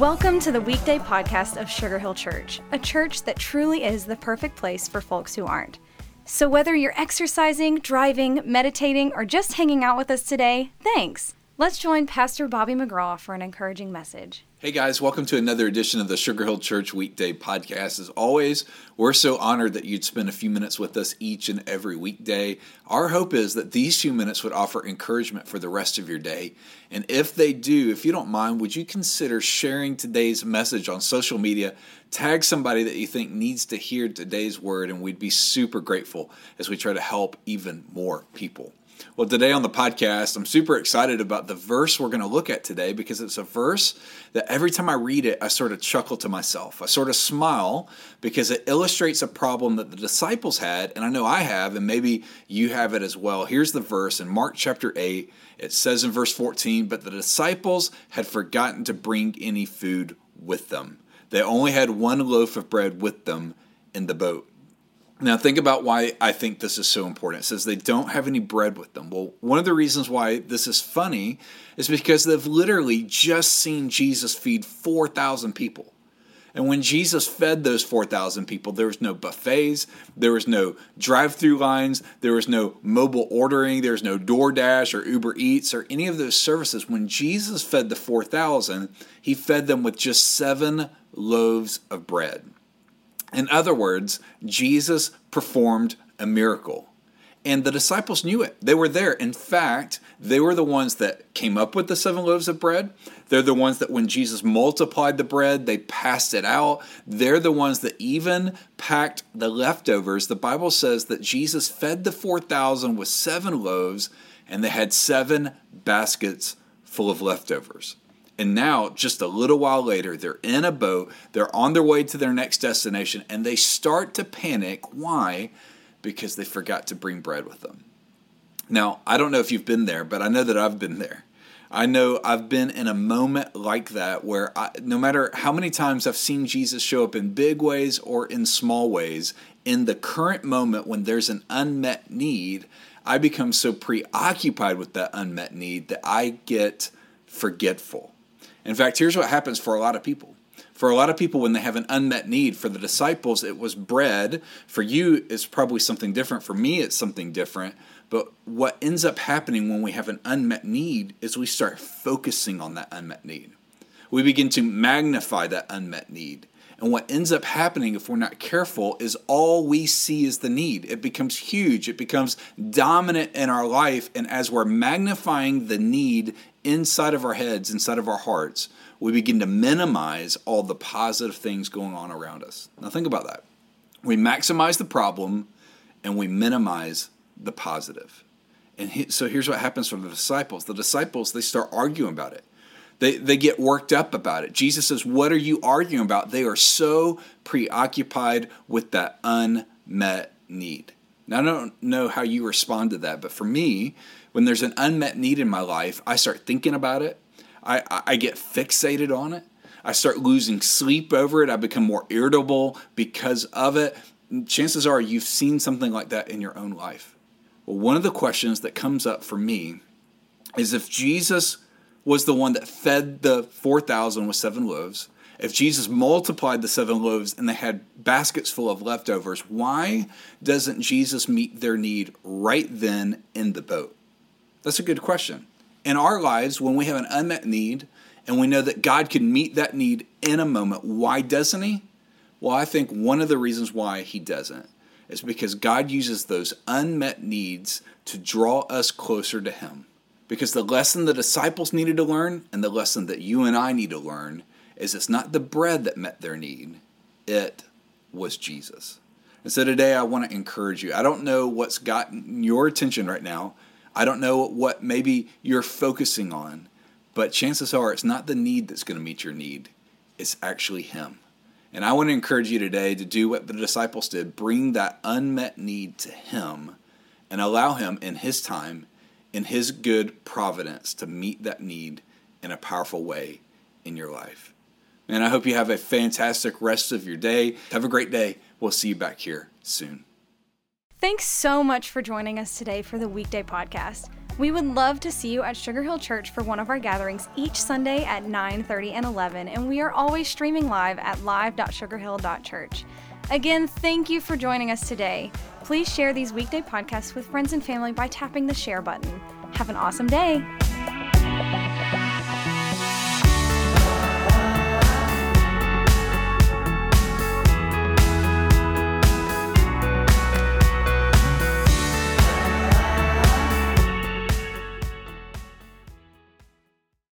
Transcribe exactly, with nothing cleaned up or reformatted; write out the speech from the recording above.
Welcome to the weekday podcast of Sugar Hill Church, a church that truly is the perfect place for folks who aren't. So whether you're exercising, driving, meditating, or just hanging out with us today, thanks. Let's join Pastor Bobby McGraw for an encouraging message. Hey guys, welcome to another edition of the Sugar Hill Church Weekday Podcast. As always, we're so honored that you'd spend a few minutes with us each and every weekday. Our hope is that these few minutes would offer encouragement for the rest of your day. And if they do, if you don't mind, would you consider sharing today's message on social media? Tag somebody that you think needs to hear today's word, and we'd be super grateful as we try to help even more people. Well, today on the podcast, I'm super excited about the verse we're going to look at today because it's a verse that every time I read it, I sort of chuckle to myself. I sort of smile because it illustrates a problem that the disciples had, and I know I have, and maybe you have it as well. Here's the verse in Mark chapter eight. It says in verse fourteen, "But the disciples had forgotten to bring any food with them. They only had one loaf of bread with them in the boat." Now, think about why I think this is so important. It says they don't have any bread with them. Well, one of the reasons why this is funny is because they've literally just seen Jesus feed four thousand people. And when Jesus fed those four thousand people, there was no buffets, there was no drive-through lines, there was no mobile ordering, there was no DoorDash or Uber Eats or any of those services. When Jesus fed the four thousand, he fed them with just seven loaves of bread. In other words, Jesus performed a miracle. And the disciples knew it. They were there. In fact, they were the ones that came up with the seven loaves of bread. They're the ones that when Jesus multiplied the bread, they passed it out. They're the ones that even packed the leftovers. The Bible says that Jesus fed the four thousand with seven loaves, and they had seven baskets full of leftovers. And now, just a little while later, they're in a boat, they're on their way to their next destination, and they start to panic. Why? Because they forgot to bring bread with them. Now, I don't know if you've been there, but I know that I've been there. I know I've been in a moment like that where I, no matter how many times I've seen Jesus show up in big ways or in small ways, in the current moment when there's an unmet need, I become so preoccupied with that unmet need that I get forgetful. In fact, here's what happens for a lot of people. For a lot of people, when they have an unmet need, for the disciples, it was bread. For you, it's probably something different. For me, it's something different. But what ends up happening when we have an unmet need is we start focusing on that unmet need. We begin to magnify that unmet need. And what ends up happening, if we're not careful, is all we see is the need. It becomes huge. It becomes dominant in our life. And as we're magnifying the need inside of our heads, inside of our hearts, we begin to minimize all the positive things going on around us. Now think about that. We maximize the problem and we minimize the positive. And he, so here's what happens for the disciples. The disciples, they start arguing about it. They they get worked up about it. Jesus says, "What are you arguing about?" They are so preoccupied with that unmet need. Now, I don't know how you respond to that, but for me, when there's an unmet need in my life, I start thinking about it. I, I get fixated on it. I start losing sleep over it. I become more irritable because of it. Chances are you've seen something like that in your own life. Well, one of the questions that comes up for me is if Jesus was the one that fed the four thousand with seven loaves, if Jesus multiplied the seven loaves and they had baskets full of leftovers, why doesn't Jesus meet their need right then in the boat? That's a good question. In our lives, when we have an unmet need and we know that God can meet that need in a moment, why doesn't he? Well, I think one of the reasons why he doesn't is because God uses those unmet needs to draw us closer to him. Because the lesson the disciples needed to learn and the lesson that you and I need to learn is it's not the bread that met their need. It was Jesus. And so today I want to encourage you. I don't know what's gotten your attention right now. I don't know what maybe you're focusing on, but chances are it's not the need that's going to meet your need. It's actually him. And I want to encourage you today to do what the disciples did. Bring that unmet need to him and allow him in his time, in his good providence, to meet that need in a powerful way in your life. And I hope you have a fantastic rest of your day. Have a great day. We'll see you back here soon. Thanks so much for joining us today for the weekday podcast. We would love to see you at Sugar Hill Church for one of our gatherings each Sunday at nine thirty and eleven, and we are always streaming live at live dot sugar hill dot church. Again, thank you for joining us today. Please share these weekday podcasts with friends and family by tapping the share button. Have an awesome day.